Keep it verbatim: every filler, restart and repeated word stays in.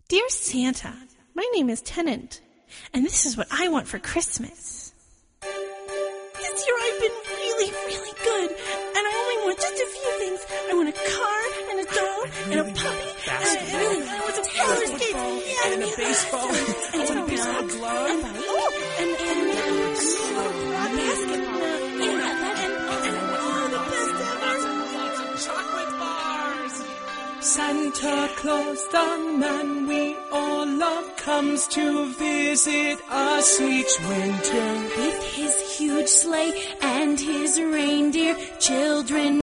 Dear Santa, my name is Tennant, and this is what I want for Christmas. This year I've been really, really good, and I only want just a few things. I want a car, and a dog, and a puppy, and I really want some roller skates, yeah, and a baseball, and and a baseball glove, and oh, and and and a basketball, yeah, and and oh, the best ever. Lots of chocolate bars. Santa Claus, the man we all love, comes to visit us each winter with his huge sleigh and his reindeer children.